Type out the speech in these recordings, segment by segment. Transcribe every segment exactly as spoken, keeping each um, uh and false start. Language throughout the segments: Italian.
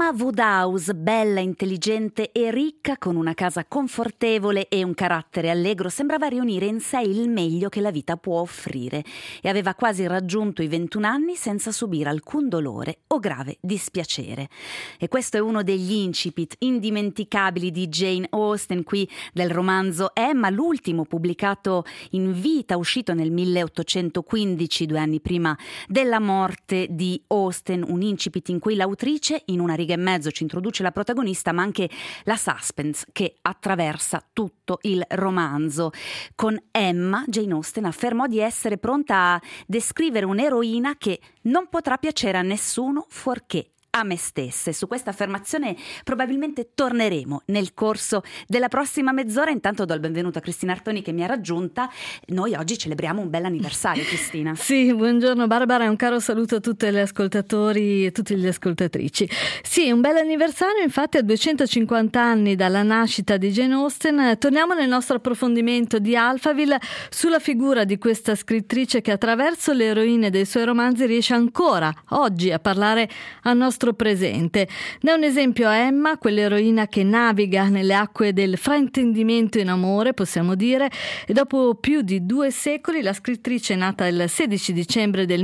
Emma Woodhouse, bella, intelligente e ricca, con una casa confortevole e un carattere allegro, sembrava riunire in sé il meglio che la vita può offrire e aveva quasi raggiunto i ventuno anni senza subire alcun dolore o grave dispiacere. E questo è uno degli incipit indimenticabili di Jane Austen, qui del romanzo Emma, l'ultimo pubblicato in vita, uscito nel milleottocentoquindici, due anni prima della morte di Austen, un incipit in cui l'autrice in una riga e mezzo ci introduce la protagonista, ma anche la suspense che attraversa tutto il romanzo. Con Emma, Jane Austen affermò di essere pronta a descrivere un'eroina che non potrà piacere a nessuno fuorché a me stesse. Su questa affermazione probabilmente torneremo nel corso della prossima mezz'ora. Intanto do il benvenuto a Cristina Artoni che mi ha raggiunta. Noi oggi celebriamo un bel anniversario, Cristina. Sì, buongiorno Barbara e un caro saluto a tutti gli ascoltatori e tutte le ascoltatrici. Sì, un bel anniversario, infatti a duecentocinquanta anni dalla nascita di Jane Austen. Torniamo nel nostro approfondimento di Alphaville sulla figura di questa scrittrice che attraverso le eroine dei suoi romanzi riesce ancora oggi a parlare al nostro presente. Ne è un esempio Emma, quell'eroina che naviga nelle acque del fraintendimento in amore, possiamo dire, e dopo più di due secoli la scrittrice, nata il sedici dicembre del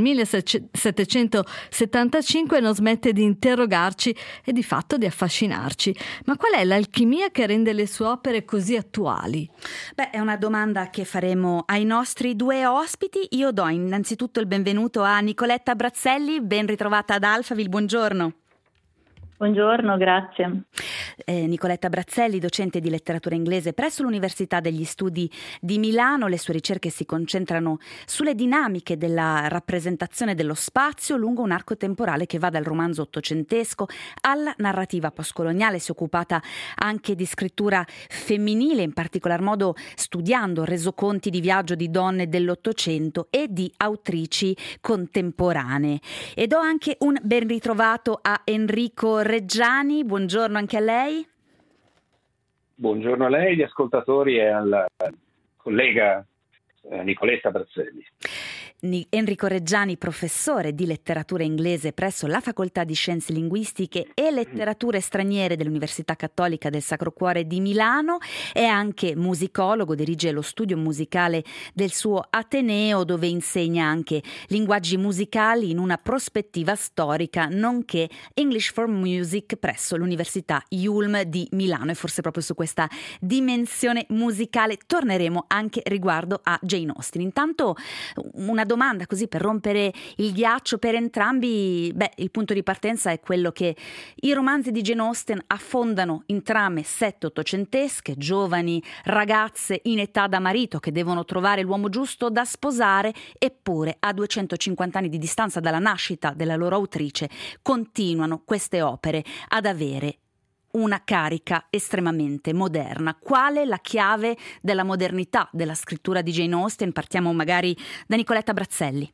millesettecentosettantacinque, non smette di interrogarci e di fatto di affascinarci. Ma qual è l'alchimia che rende le sue opere così attuali? Beh, è una domanda che faremo ai nostri due ospiti. Io do innanzitutto il benvenuto a Nicoletta Brazzelli, ben ritrovata ad Alphaville, buongiorno. Buongiorno, grazie. Eh, Nicoletta Brazzelli, docente di letteratura inglese presso l'Università degli Studi di Milano. Le sue ricerche si concentrano sulle dinamiche della rappresentazione dello spazio lungo un arco temporale che va dal romanzo ottocentesco alla narrativa postcoloniale. Si è occupata anche di scrittura femminile, in particolar modo studiando resoconti di viaggio di donne dell'Ottocento e di autrici contemporanee. E do anche un ben ritrovato a Enrico Reggiani, buongiorno anche a lei. Buongiorno a lei, agli ascoltatori e al collega eh, Nicoletta Brazzelli. Enrico Reggiani, professore di letteratura inglese presso la Facoltà di Scienze Linguistiche e Letterature Straniere dell'Università Cattolica del Sacro Cuore di Milano, è anche musicologo, dirige lo studio musicale del suo Ateneo, dove insegna anche linguaggi musicali in una prospettiva storica, nonché English for Music presso l'Università Yulm di Milano. E forse proprio su questa dimensione musicale torneremo anche riguardo a Jane Austen. Intanto una domanda così per rompere il ghiaccio per entrambi. Beh, il punto di partenza è quello che i romanzi di Jane Austen affondano in trame sette-ottocentesche, giovani ragazze in età da marito che devono trovare l'uomo giusto da sposare, eppure a duecentocinquanta anni di distanza dalla nascita della loro autrice continuano queste opere ad avere una carica estremamente moderna. Qual è la chiave della modernità della scrittura di Jane Austen? Partiamo magari da Nicoletta Brazzelli.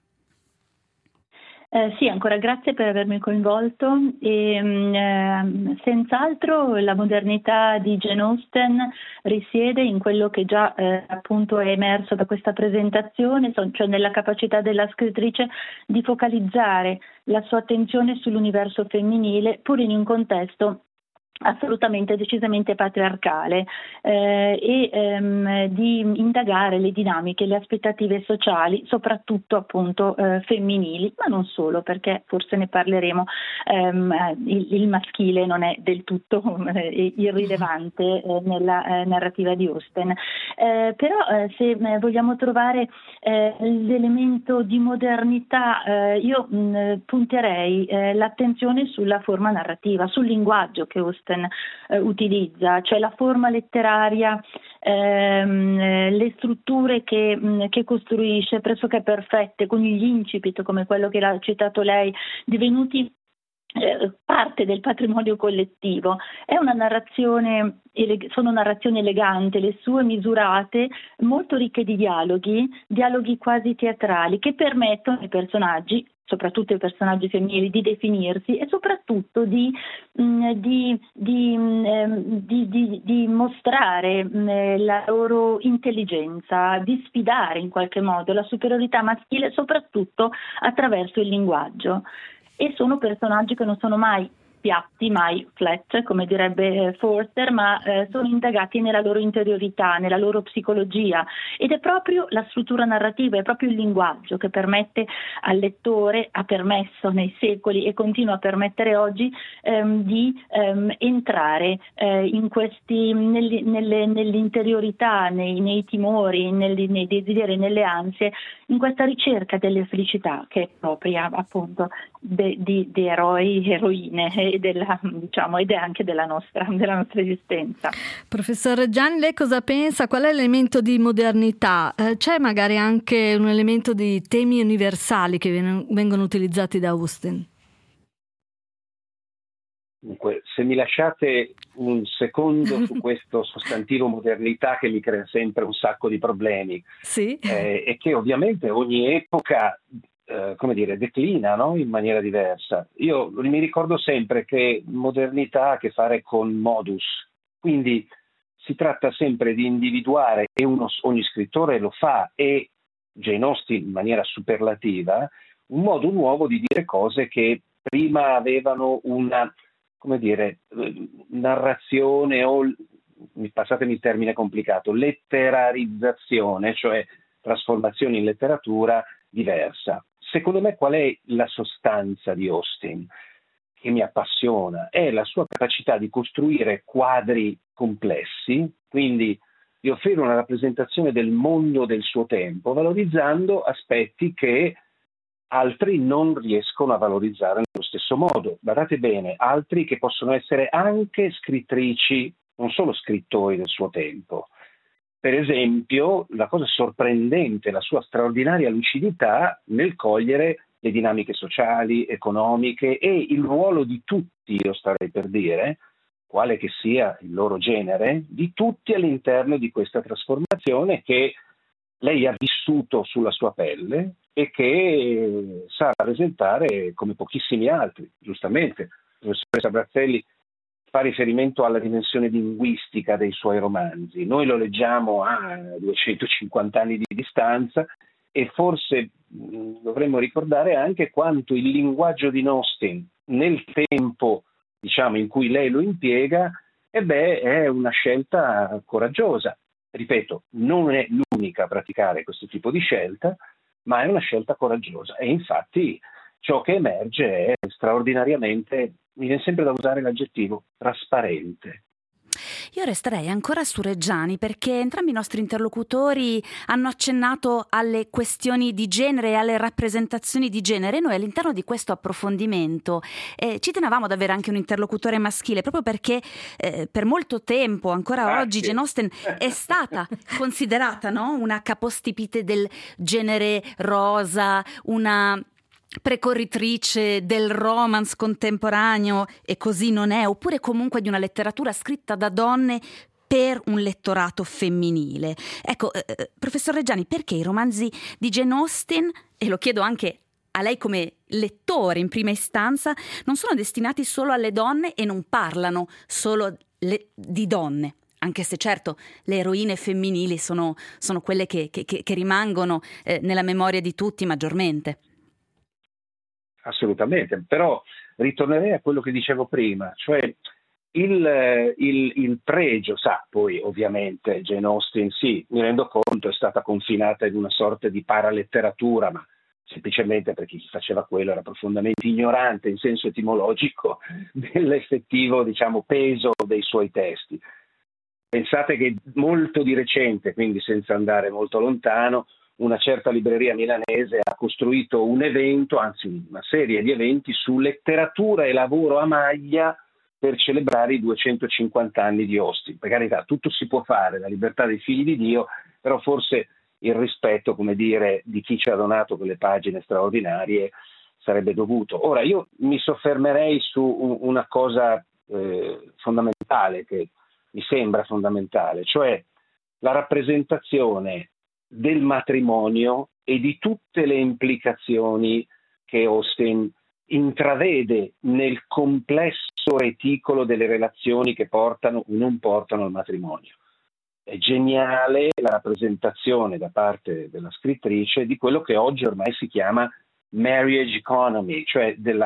Eh, sì, ancora grazie per avermi coinvolto. E, eh, senz'altro la modernità di Jane Austen risiede in quello che già eh, appunto è emerso da questa presentazione, cioè nella capacità della scrittrice di focalizzare la sua attenzione sull'universo femminile, pur in un contesto assolutamente decisamente patriarcale eh, e ehm, di indagare le dinamiche, le aspettative sociali, soprattutto appunto eh, femminili, ma non solo, perché forse ne parleremo, ehm, il, il maschile non è del tutto eh, irrilevante eh, nella eh, narrativa di Austen. Eh, però eh, se eh, vogliamo trovare eh, l'elemento di modernità, eh, io mh, punterei eh, l'attenzione sulla forma narrativa, sul linguaggio che Austen Eh, utilizza, cioè la forma letteraria, ehm, eh, le strutture che, mh, che costruisce pressoché perfette, con gli incipit come quello che l'ha citato lei, divenuti eh, parte del patrimonio collettivo. È una narrazione, sono narrazioni eleganti, le sue misurate, molto ricche di dialoghi, dialoghi quasi teatrali che permettono ai personaggi, soprattutto i personaggi femminili, di definirsi e soprattutto di, mh, di, di, mh, di, di, di mostrare mh, la loro intelligenza, di sfidare in qualche modo la superiorità maschile, soprattutto attraverso il linguaggio. E sono personaggi che non sono mai piatti, mai flat, come direbbe Forster, ma eh, sono indagati nella loro interiorità, nella loro psicologia, ed è proprio la struttura narrativa, è proprio il linguaggio che permette al lettore, ha permesso nei secoli e continua a permettere oggi ehm, di ehm, entrare eh, in questi, nelle, nelle, nell'interiorità, nei, nei timori, nei, nei desideri, nelle ansie, in questa ricerca delle felicità che è propria appunto de, di, di eroi, eroine e della, diciamo, ed è anche della nostra, della nostra esistenza. Professor Reggiani, lei cosa pensa? Qual è l'elemento di modernità? Eh, c'è magari anche un elemento di temi universali che ven- vengono utilizzati da Austen? Dunque, se mi lasciate un secondo su questo sostantivo modernità che mi crea sempre un sacco di problemi, sì. eh, e che ovviamente ogni epoca, eh, come dire, declina, no? In maniera diversa. Io mi ricordo sempre che modernità ha a che fare con modus, quindi si tratta sempre di individuare, e uno, ogni scrittore lo fa, e Jane Austen in maniera superlativa, un modo nuovo di dire cose che prima avevano una, come dire, narrazione o, passatemi il termine complicato, letterarizzazione, cioè trasformazione in letteratura diversa. Secondo me qual è la sostanza di Austen che mi appassiona? È la sua capacità di costruire quadri complessi, quindi di offrire una rappresentazione del mondo del suo tempo, valorizzando aspetti che altri non riescono a valorizzare nello stesso modo. Badate bene, altri che possono essere anche scrittrici, non solo scrittori del suo tempo. Per esempio, la cosa sorprendente, la sua straordinaria lucidità nel cogliere le dinamiche sociali, economiche e il ruolo di tutti, io starei per dire, quale che sia il loro genere, di tutti all'interno di questa trasformazione che lei ha vissuto sulla sua pelle e che sa rappresentare come pochissimi altri. Giustamente, il professore Sabrazzelli fa riferimento alla dimensione linguistica dei suoi romanzi. Noi lo leggiamo a duecentocinquanta anni di distanza e forse mh, dovremmo ricordare anche quanto il linguaggio di Austen nel tempo, diciamo, in cui lei lo impiega, e beh, è una scelta coraggiosa. Ripeto, non è l'unica a praticare questo tipo di scelta, ma è una scelta coraggiosa, e infatti ciò che emerge è straordinariamente, mi viene sempre da usare l'aggettivo, trasparente. Io resterei ancora su Reggiani, perché entrambi i nostri interlocutori hanno accennato alle questioni di genere e alle rappresentazioni di genere. Noi all'interno di questo approfondimento eh, ci tenevamo ad avere anche un interlocutore maschile, proprio perché eh, per molto tempo, ancora Grazie. oggi, Jane Austen è stata considerata, no? Una capostipite del genere rosa, una precorritrice del romance contemporaneo, e così non è, oppure comunque di una letteratura scritta da donne per un lettorato femminile. Ecco, eh, professor Reggiani, perché i romanzi di Jane Austen, e lo chiedo anche a lei come lettore in prima istanza, non sono destinati solo alle donne e non parlano solo le, di donne? Anche se certo le eroine femminili sono, sono quelle che, che, che rimangono eh, nella memoria di tutti maggiormente. Assolutamente, però ritornerei a quello che dicevo prima, cioè il, il, il pregio, sa, poi ovviamente Jane Austen, sì, mi rendo conto, è stata confinata in una sorta di paraletteratura, ma semplicemente perché chi faceva quello era profondamente ignorante in senso etimologico dell'effettivo, diciamo, peso dei suoi testi. Pensate che molto di recente, quindi senza andare molto lontano, una certa libreria milanese ha costruito un evento, anzi una serie di eventi su letteratura e lavoro a maglia per celebrare i duecentocinquanta anni di Austen. Per carità, tutto si può fare, la libertà dei figli di Dio, però forse il rispetto, come dire, di chi ci ha donato quelle pagine straordinarie sarebbe dovuto. Ora, io mi soffermerei su una cosa eh, fondamentale, che mi sembra fondamentale, cioè la rappresentazione del matrimonio e di tutte le implicazioni che Austen intravede nel complesso reticolo delle relazioni che portano o non portano al matrimonio. È geniale la rappresentazione da parte della scrittrice di quello che oggi ormai si chiama marriage economy, cioè della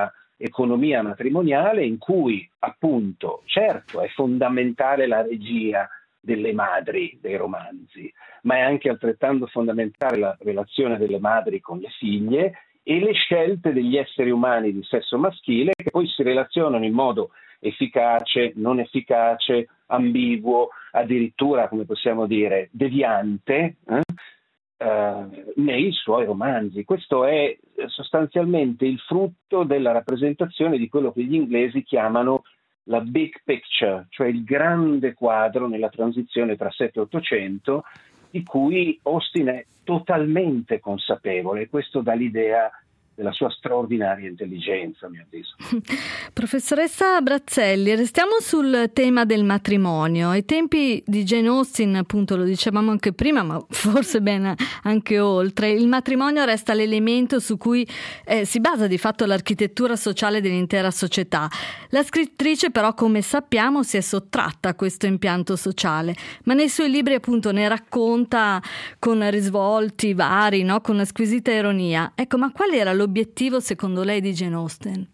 economia matrimoniale in cui appunto, certo, è fondamentale la regia delle madri dei romanzi, ma è anche altrettanto fondamentale la relazione delle madri con le figlie e le scelte degli esseri umani di sesso maschile che poi si relazionano in modo efficace, non efficace, ambiguo, addirittura, come possiamo dire, deviante, eh? Uh, nei suoi romanzi. Questo è sostanzialmente il frutto della rappresentazione di quello che gli inglesi chiamano la big picture, cioè il grande quadro nella transizione tra Settecento e Ottocento, di cui Austen è totalmente consapevole. Questo dà l'idea della sua straordinaria intelligenza, a mio avviso. Professoressa Brazzelli, restiamo sul tema del matrimonio. Ai tempi di Jane Austen, appunto, lo dicevamo anche prima, ma forse ben anche oltre, il matrimonio resta l'elemento su cui eh, si basa di fatto l'architettura sociale dell'intera società. La scrittrice però, come sappiamo, si è sottratta a questo impianto sociale, ma nei suoi libri appunto ne racconta con risvolti vari, no? Con una squisita ironia. Ecco, ma qual era l'obiettivo secondo lei di Jane Austen?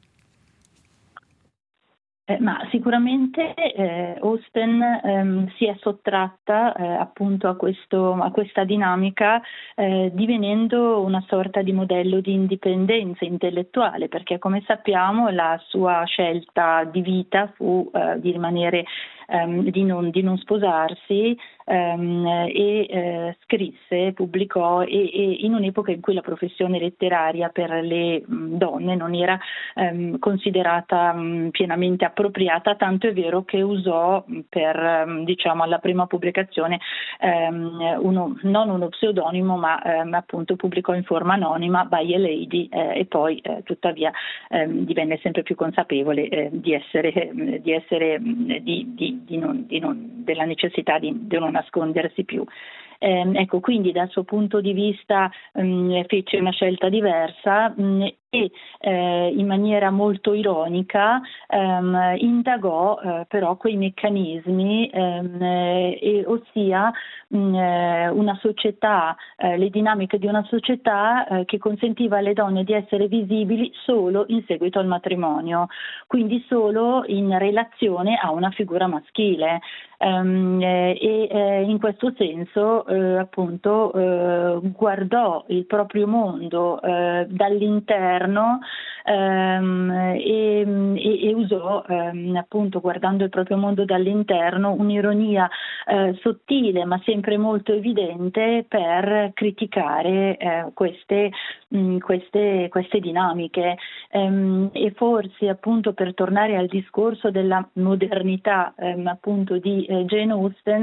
Eh, ma sicuramente eh, Austen ehm, si è sottratta eh, appunto a, questo, a questa dinamica eh, divenendo una sorta di modello di indipendenza intellettuale, perché come sappiamo la sua scelta di vita fu eh, di rimanere ehm, di, non, di non sposarsi ehm, e eh, scrisse, pubblicò e, e in un'epoca in cui la professione letteraria per le mh, donne non era ehm, considerata mh, pienamente appropriata, tanto è vero che usò per diciamo alla prima pubblicazione ehm, uno, non uno pseudonimo ma ehm, appunto pubblicò in forma anonima By a Lady eh, e poi eh, tuttavia ehm, divenne sempre più consapevole eh, di essere, eh, di essere di, di, di non, di non, della necessità di, di non nascondersi più. Eh, ecco, quindi dal suo punto di vista mh, fece una scelta diversa mh, e eh, in maniera molto ironica ehm, indagò eh, però quei meccanismi, ehm, e, ossia mh, una società, eh, le dinamiche di una società eh, che consentiva alle donne di essere visibili solo in seguito al matrimonio, quindi solo in relazione a una figura maschile. Um, eh, e eh, in questo senso eh, appunto eh, guardò il proprio mondo eh, dall'interno ehm, e, e, e usò ehm, appunto guardando il proprio mondo dall'interno un'ironia eh, sottile ma sempre molto evidente per criticare eh, queste, mh, queste, queste dinamiche ehm, e forse appunto per tornare al discorso della modernità ehm, appunto di Jane Austen,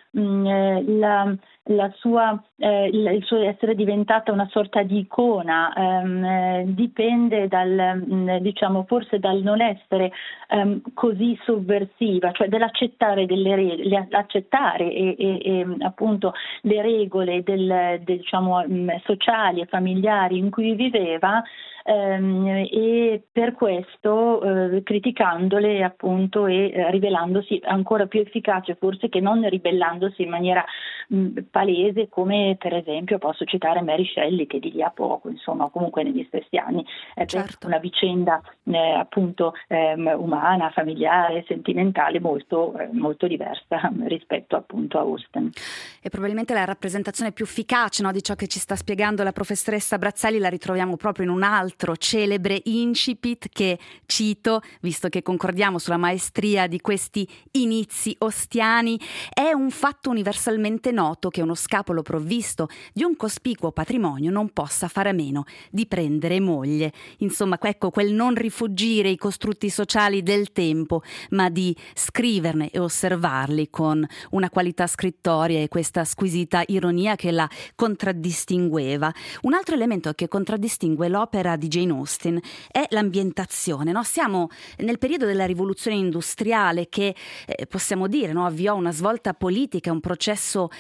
mh, la, la sua, eh, il, il suo essere diventata una sorta di icona ehm, eh, dipende dal, mh, diciamo, forse dal non essere ehm, così sovversiva, cioè dell'accettare delle regole, accettare e, e, e appunto le regole del, del, diciamo, mh, sociali e familiari in cui viveva. Ehm, e per questo eh, criticandole appunto e eh, rivelandosi ancora più efficace forse che non ribellandosi in maniera mh, palese, come per esempio posso citare Mary Shelley che di lì a poco, insomma comunque negli stessi anni è certo. Una vicenda eh, appunto ehm, umana, familiare, sentimentale molto, eh, molto diversa rispetto appunto a Austen. E probabilmente la rappresentazione più efficace, no, di ciò che ci sta spiegando la professoressa Brazzelli la ritroviamo proprio in un altro celebre incipit che cito, visto che concordiamo sulla maestria di questi inizi austiani. È un fatto universalmente noto che uno scapolo provvisto di un cospicuo patrimonio non possa fare a meno di prendere moglie. Insomma, ecco, quel non rifuggire i costrutti sociali del tempo, ma di scriverne e osservarli con una qualità scrittoria e questa squisita ironia che la contraddistingueva. Un altro elemento che contraddistingue l'opera di Jane Austen è l'ambientazione, no? Siamo nel periodo della rivoluzione industriale che eh, possiamo dire, no? Avviò una svolta politica, un processo di trasformazione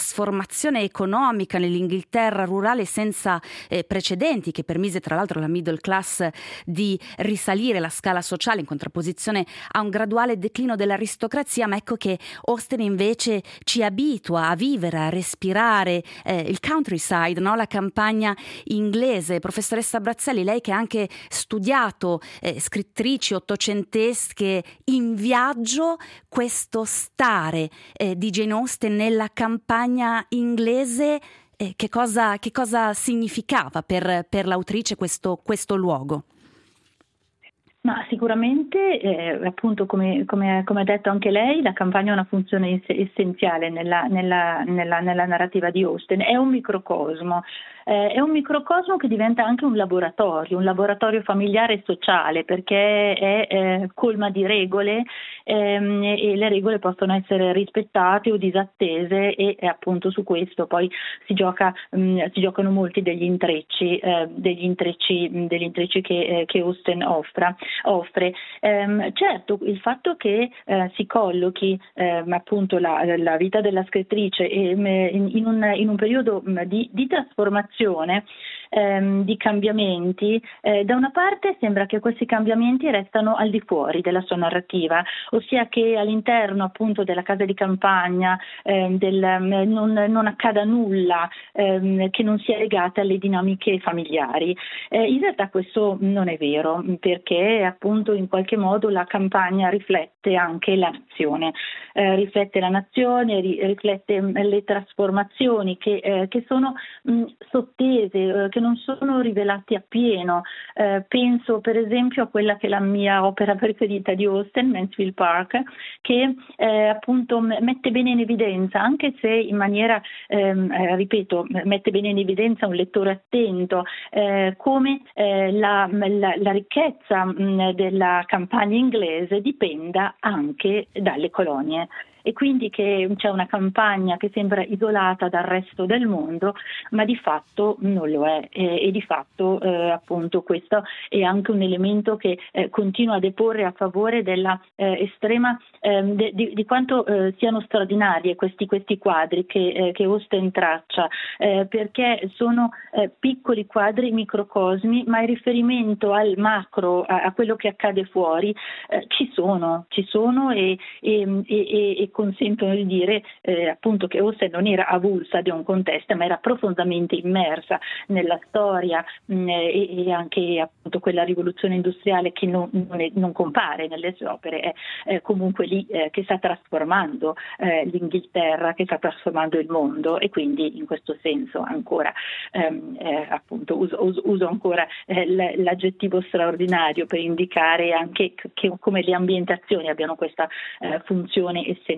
trasformazione economica nell'Inghilterra rurale senza eh, precedenti, che permise tra l'altro alla middle class di risalire la scala sociale in contrapposizione a un graduale declino dell'aristocrazia, ma ecco che Austen invece ci abitua a vivere, a respirare eh, il countryside, no? La campagna inglese. Professoressa Brazzelli, lei che ha anche studiato eh, scrittrici ottocentesche in viaggio, questo stare eh, di Jane Austen nella campagna inglese, eh, che cosa, che cosa significava per, per l'autrice questo, questo luogo? Ma sicuramente, eh, appunto, come, come, come ha detto anche lei, la campagna ha una funzione ess- essenziale nella, nella, nella, nella narrativa di Austen. È un microcosmo, eh, è un microcosmo che diventa anche un laboratorio, un laboratorio familiare e sociale, perché è eh, colma di regole ehm, e le regole possono essere rispettate o disattese e, e appunto su questo poi si gioca, mh, si giocano molti degli intrecci, eh, degli intrecci, mh, degli intrecci che, eh, che Austen offra. offre. Ehm, certo, il fatto che eh, si collochi ehm, appunto la, la vita della scrittrice in, in, un, in un periodo di, di trasformazione, ehm, di cambiamenti, eh, da una parte sembra che questi cambiamenti restano al di fuori della sua narrativa, ossia che all'interno appunto della casa di campagna ehm, del, non, non accada nulla ehm, che non sia legata alle dinamiche familiari. Eh, in realtà questo non è vero, perché appunto in qualche modo la campagna riflette anche la nazione, eh, riflette la nazione, ri- riflette mh, le trasformazioni che, eh, che sono mh, sottese, eh, che non sono rivelate appieno. Eh, penso per esempio a quella che è la mia opera preferita di Austen, Mansfield Park, che eh, appunto m- mette bene in evidenza, anche se in maniera, ehm, eh, ripeto, mette bene in evidenza un lettore attento, eh, come eh, la, la, la ricchezza mh, della campagna inglese dipenda anche dalle colonie, e quindi che c'è una campagna che sembra isolata dal resto del mondo, ma di fatto non lo è, e, e di fatto eh, appunto questo è anche un elemento che eh, continua a deporre a favore della eh, estrema eh, de, di, di quanto eh, siano straordinarie questi, questi quadri che, eh, che Austen traccia, eh, perché sono eh, piccoli quadri, microcosmi, ma il riferimento al macro, a, a quello che accade fuori, eh, ci sono, ci sono e, e, e, e consentono di dire eh, appunto che Austen non era avulsa di un contesto, ma era profondamente immersa nella storia mh, e, e anche appunto quella rivoluzione industriale che non, non, è, non compare nelle sue opere, è eh, comunque lì eh, che sta trasformando eh, l'Inghilterra, che sta trasformando il mondo, e quindi in questo senso ancora ehm, eh, appunto uso, uso, uso ancora eh, l'aggettivo straordinario per indicare anche che, come le ambientazioni abbiano questa eh, funzione essenziale.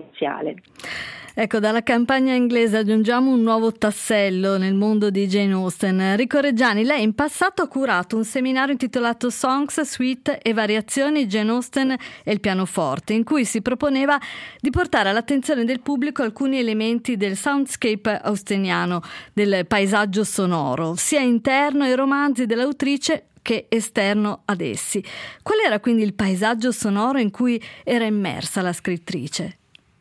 Ecco, dalla campagna inglese aggiungiamo un nuovo tassello nel mondo di Jane Austen. Enrico Reggiani, lei in passato ha curato un seminario intitolato Songs, Suite e Variazioni, Jane Austen e il pianoforte, in cui si proponeva di portare all'attenzione del pubblico alcuni elementi del soundscape austeniano, del paesaggio sonoro, sia interno ai romanzi dell'autrice che esterno ad essi. Qual era quindi il paesaggio sonoro in cui era immersa la scrittrice?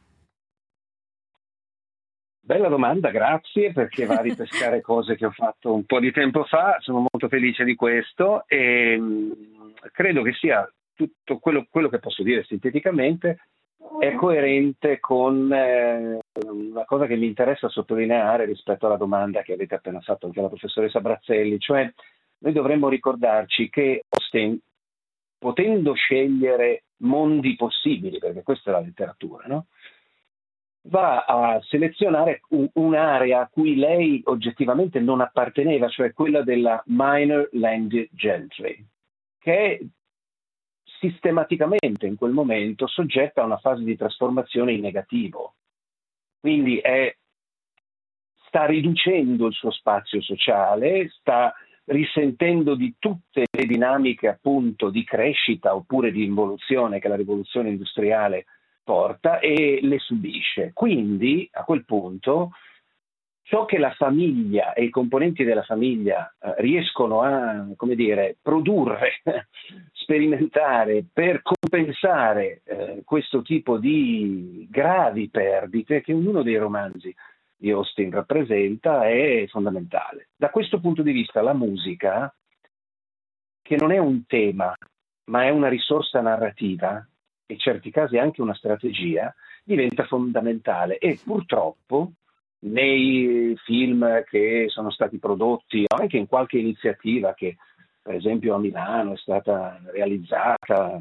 Bella domanda, grazie, perché va a ripescare cose che ho fatto un po' di tempo fa, sono molto felice di questo e mh, credo che sia tutto quello, quello che posso dire sinteticamente è coerente con eh, una cosa che mi interessa sottolineare rispetto alla domanda che avete appena fatto anche la professoressa Brazzelli, cioè noi dovremmo ricordarci che Austen, potendo scegliere mondi possibili, perché questa è la letteratura, no? Va a selezionare un, un'area a cui lei oggettivamente non apparteneva, cioè quella della minor landed gentry, che è sistematicamente in quel momento soggetta a una fase di trasformazione in negativo. Quindi è, sta riducendo il suo spazio sociale, sta risentendo di tutte le dinamiche appunto di crescita oppure di involuzione che la rivoluzione industriale porta e le subisce. Quindi a quel punto ciò che la famiglia e i componenti della famiglia eh, riescono a, come dire, produrre, sperimentare per compensare eh, questo tipo di gravi perdite che ognuno dei romanzi di Austin rappresenta è fondamentale. Da questo punto di vista la musica, che non è un tema, ma è una risorsa narrativa, e in certi casi anche una strategia, diventa fondamentale e purtroppo nei film che sono stati prodotti, o anche in qualche iniziativa che per esempio a Milano è stata realizzata,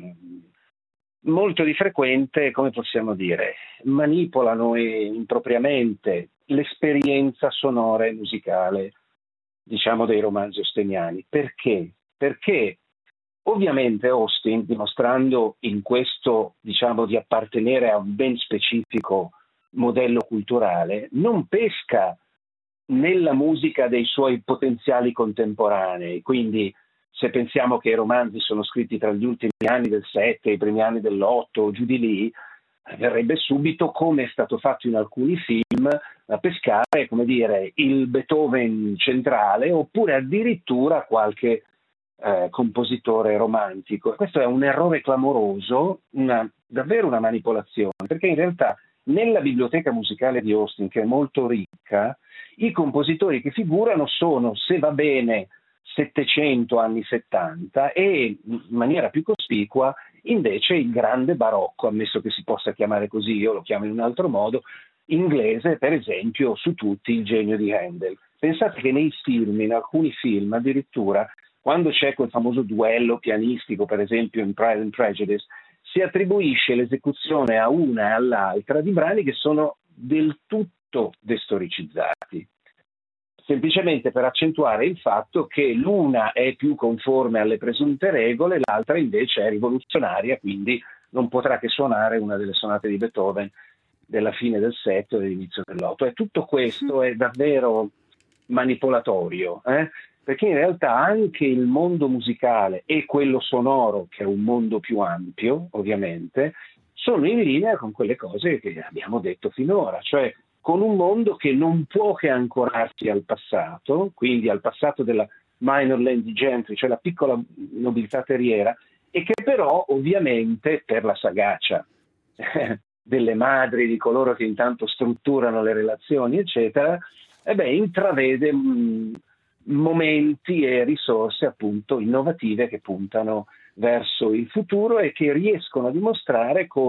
molto di frequente, come possiamo dire, manipolano impropriamente l'esperienza sonora e musicale, diciamo, dei romanzi austiniani. Perché? Perché ovviamente Austin, dimostrando in questo, diciamo, di appartenere a un ben specifico modello culturale, non pesca nella musica dei suoi potenziali contemporanei. Quindi se pensiamo che i romanzi sono scritti tra gli ultimi anni del sette e i primi anni dell'otto, giù di lì, verrebbe subito, come è stato fatto in alcuni film, a pescare, come dire, il Beethoven centrale, oppure addirittura qualche eh, compositore romantico. Questo è un errore clamoroso, una, davvero una manipolazione, perché in realtà nella biblioteca musicale di Austin, che è molto ricca, i compositori che figurano sono, se va bene, settecento anni settanta, e in maniera più cospicua invece il grande barocco, ammesso che si possa chiamare così, io lo chiamo in un altro modo, inglese, per esempio, su tutti il genio di Handel. Pensate che nei film, in alcuni film addirittura, quando c'è quel famoso duello pianistico, per esempio in Pride and Prejudice, si attribuisce l'esecuzione a una e all'altra di brani che sono del tutto destoricizzati, semplicemente per accentuare il fatto che l'una è più conforme alle presunte regole, l'altra invece è rivoluzionaria, quindi non potrà che suonare una delle sonate di Beethoven della fine del sette o dell'inizio dell'otto. E tutto questo è davvero manipolatorio, eh? Perché in realtà anche il mondo musicale e quello sonoro, che è un mondo più ampio, ovviamente, sono in linea con quelle cose che abbiamo detto finora, cioè con un mondo che non può che ancorarsi al passato, quindi al passato della minor landed gentry, cioè la piccola nobiltà terriera, e che però ovviamente per la sagacia delle madri, di coloro che intanto strutturano le relazioni, eccetera, e beh, intravede mh, momenti e risorse appunto innovative che puntano verso il futuro e che riescono a dimostrare come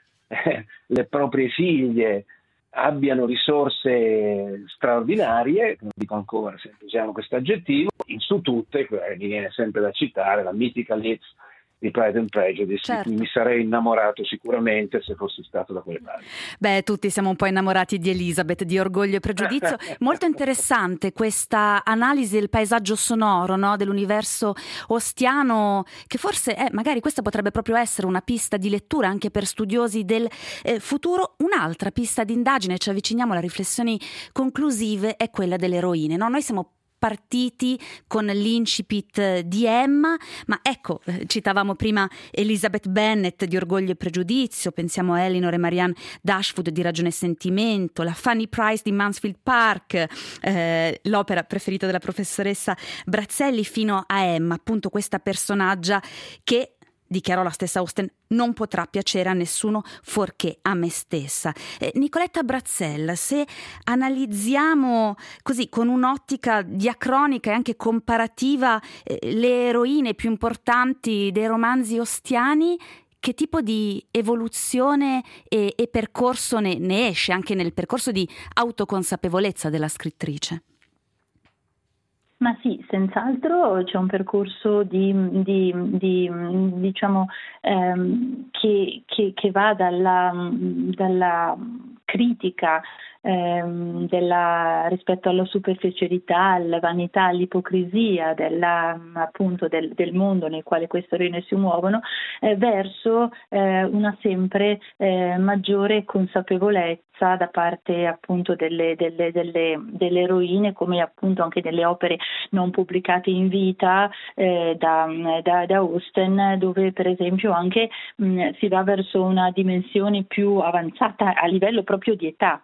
eh, le proprie figlie abbiano risorse straordinarie, non dico ancora se usiamo questo aggettivo, in su tutte, mi viene sempre da citare la mitica Liszt di Pride and Prejudice, certo. Di cui mi sarei innamorato sicuramente se fossi stato da quelle parti. Beh, tutti siamo un po' innamorati di Elisabeth, di Orgoglio e Pregiudizio. Molto interessante questa analisi del paesaggio sonoro, no? Dell'universo ostiano, che forse eh, magari questa potrebbe proprio essere una pista di lettura anche per studiosi del eh, futuro. Un'altra pista di indagine, ci avviciniamo alle riflessioni conclusive, è quella delle eroine, no? Noi siamo partiti con l'incipit di Emma, ma ecco, citavamo prima Elizabeth Bennet di Orgoglio e Pregiudizio, pensiamo a Elinor e Marianne Dashwood di Ragione e Sentimento, la Fanny Price di Mansfield Park, eh, l'opera preferita della professoressa Brazzelli, fino a Emma, appunto questa personaggia che, dichiarò la stessa Austen, non potrà piacere a nessuno fuorché a me stessa. Eh, Nicoletta Brazzell, se analizziamo così con un'ottica diacronica e anche comparativa eh, le eroine più importanti dei romanzi ostiani, che tipo di evoluzione e, e percorso ne, ne esce anche nel percorso di autoconsapevolezza della scrittrice? Ma sì, senz'altro c'è un percorso di, di, di diciamo ehm, che, che, che va dalla, dalla critica ehm, della, rispetto alla superficialità, alla vanità, all'ipocrisia della, appunto del, del mondo nel quale queste eroine si muovono, eh, verso eh, una sempre eh, maggiore consapevolezza da parte appunto delle, delle, delle, delle eroine, come appunto anche delle opere non pubblicate in vita eh, da, da, da Austen, dove per esempio anche mh, si va verso una dimensione più avanzata a livello proprio di età, quindi non più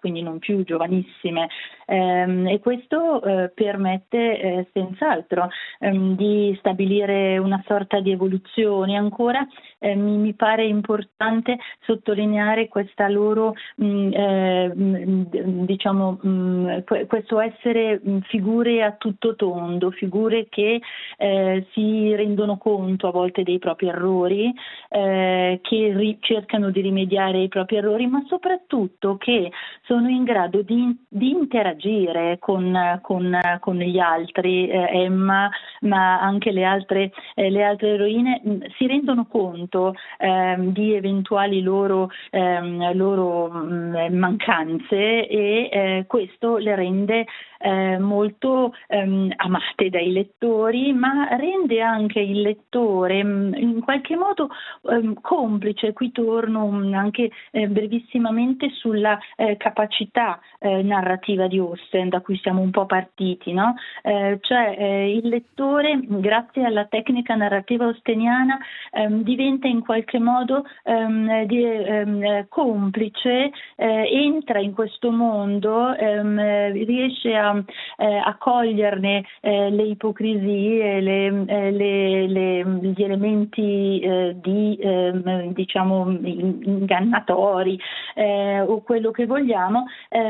più giovanissime, ehm, e questo eh, permette eh, senz'altro ehm, di stabilire una sorta di evoluzione. Ancora eh, mi, mi pare importante sottolineare questa loro mh, eh, mh, diciamo mh, questo essere mh, figure a tutto tondo, figure che eh, si rendono conto a volte dei propri errori, eh, che ri- cercano di rimediare ai propri errori, ma soprattutto che sono in grado di, di interagire con, con, con gli altri. eh, Emma, ma anche le altre, eh, le altre eroine mh, si rendono conto ehm, di eventuali loro, ehm, loro mh, mancanze, e eh, questo le rende eh, molto ehm, amate dai lettori, ma rende anche il lettore mh, in qualche modo ehm, complice. Qui torno mh, anche eh, brevissimamente sulla eh, capacità eh, narrativa di Austen, da cui siamo un po' partiti, no? Eh, cioè eh, il lettore, grazie alla tecnica narrativa austeniana, ehm, diventa in qualche modo ehm, di, ehm, complice, eh, entra in questo mondo, ehm, riesce a, eh, a coglierne eh, le ipocrisie, le, eh, le, le, gli elementi eh, di ehm, diciamo ingannatori eh, o quello che vogliamo,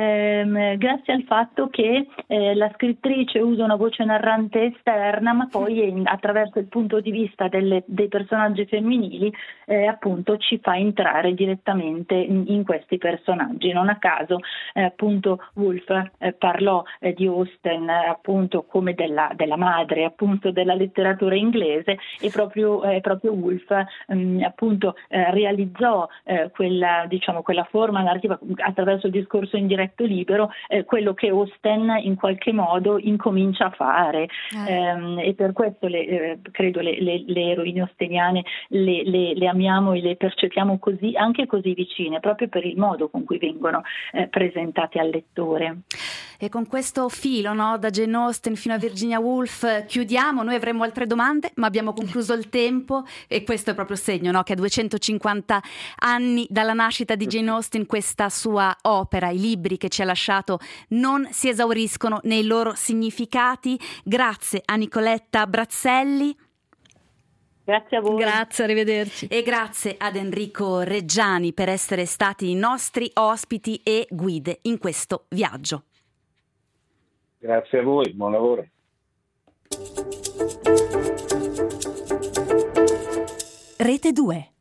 ehm, grazie al fatto che eh, la scrittrice usa una voce narrante esterna, ma poi in, attraverso il punto di vista delle, dei personaggi femminili eh, appunto ci fa entrare direttamente in, in questi personaggi. Non a caso eh, appunto Woolf eh, parlò eh, di Austen eh, appunto come della, della madre appunto della letteratura inglese, e proprio, eh, proprio Woolf ehm, appunto eh, realizzò eh, quella, diciamo, quella forma narrativa attraverso il discorso indiretto libero, eh, quello che Austen in qualche modo incomincia a fare, eh. ehm, e per questo le, eh, credo le, le, le eroine austeniane le, le, le amiamo e le percepiamo così, anche così vicine, proprio per il modo con cui vengono eh, presentate al lettore. E con questo filo, no, da Jane Austen fino a Virginia Woolf chiudiamo. Noi avremmo altre domande, ma abbiamo concluso il tempo, e questo è proprio segno, no, che a duecentocinquanta anni dalla nascita di Jane Austen questa sua opera, i libri che ci ha lasciato, non si esauriscono nei loro significati. Grazie a Nicoletta Brazzelli. Grazie a voi. Grazie, arrivederci. E grazie ad Enrico Reggiani per essere stati i nostri ospiti e guide in questo viaggio. Grazie a voi, buon lavoro. Rete due.